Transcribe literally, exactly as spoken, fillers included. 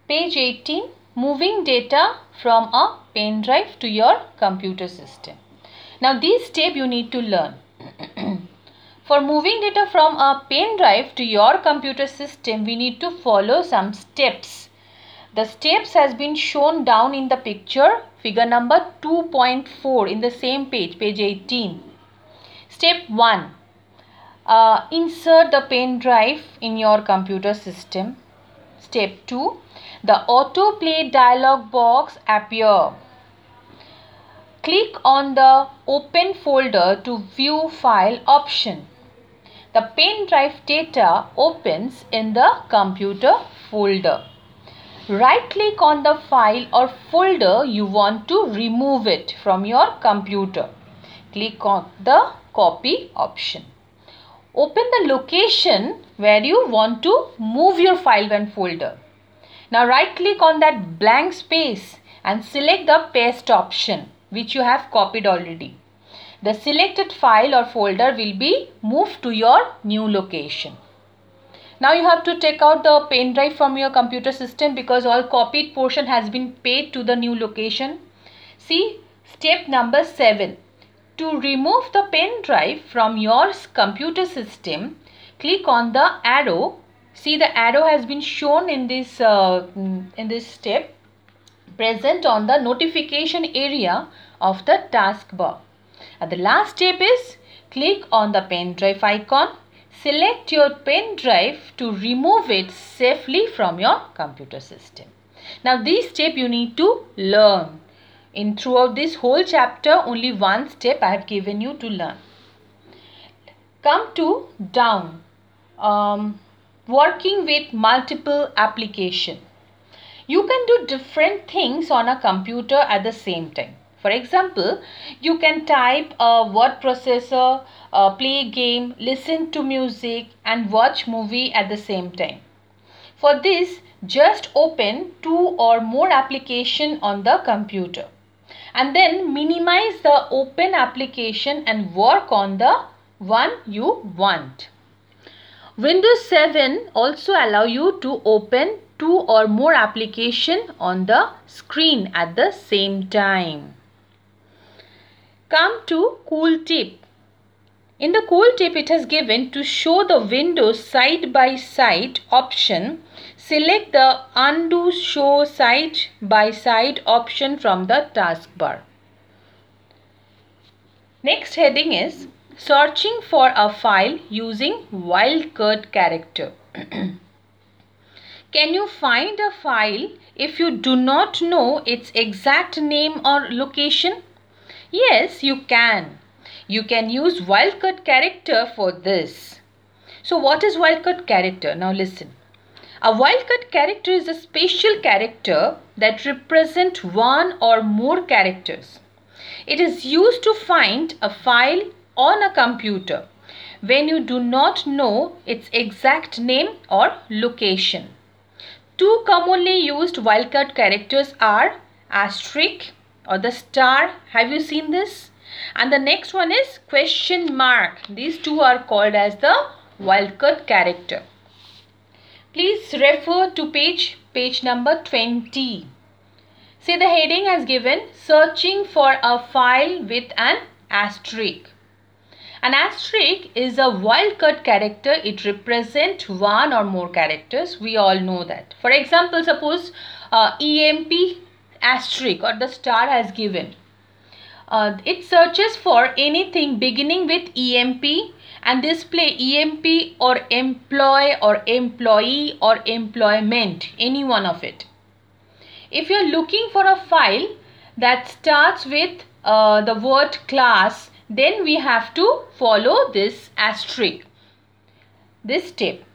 Page eighteen, moving data from a pen drive to your computer system. Now this step you need to learn. For moving data from a pen drive to your computer system, we need to follow some steps. The steps has been shown down in the picture, figure number two point four in the same page, page eighteen. Step one. Uh, insert the pen drive in your computer system. Step two. The autoplay dialog box appear. Click on the open folder to view file option. The pen drive data opens in the computer folder. Right click on the file or folder you want to remove it from your computer. Click on the copy option. Open the location where you want to move your file and folder. Now right click on that blank space and select the paste option which you have copied already. The selected file or folder will be moved to your new location. Now you have to take out the pen drive from your computer system because all copied portion has been paste to the new location. See step number seven. To remove the pen drive from your computer system, click on the arrow. See the arrow has been shown in this, uh, in this step present on the notification area of the taskbar. And the last step is click on the pen drive icon. Select your pen drive to remove it safely from your computer system. Now this step you need to learn. In throughout this whole chapter, only one step I have given you to learn. Come to down. Um, working with multiple application. You can do different things on a computer at the same time. For example, you can type a word processor, uh, play game, listen to music and watch movie at the same time. For this, just open two or more applications on the computer. And then minimize the open application and work on the one you want. Windows seven also allow you to open two or more applications on the screen at the same time. Come to cool tip. In the cool tip it has given to show the windows side by side option. Select the undo show side by side option from the taskbar. Next heading is searching for a file using wildcard character. Can you find a file if you do not know its exact name or location? Yes, you can. You can use wildcard character for this. So what is wildcard character? Now listen. A wildcard character is a special character that represents one or more characters. It is used to find a file on a computer when you do not know its exact name or location. Two commonly used wildcard characters are asterisk or the star. Have you seen this? And the next one is question mark. These two are called as the wildcard character. Please refer to page, page number twenty. See the heading has given searching for a file with an asterisk. An asterisk is a wildcard character. It represents one or more characters. We all know that. For example, suppose uh, E M P asterisk or the star has given. Uh, it searches for anything beginning with E M P and display E M P or employ or employee or employment, any one of it. If you are looking for a file that starts with uh, the word class, then we have to follow this asterisk, this step.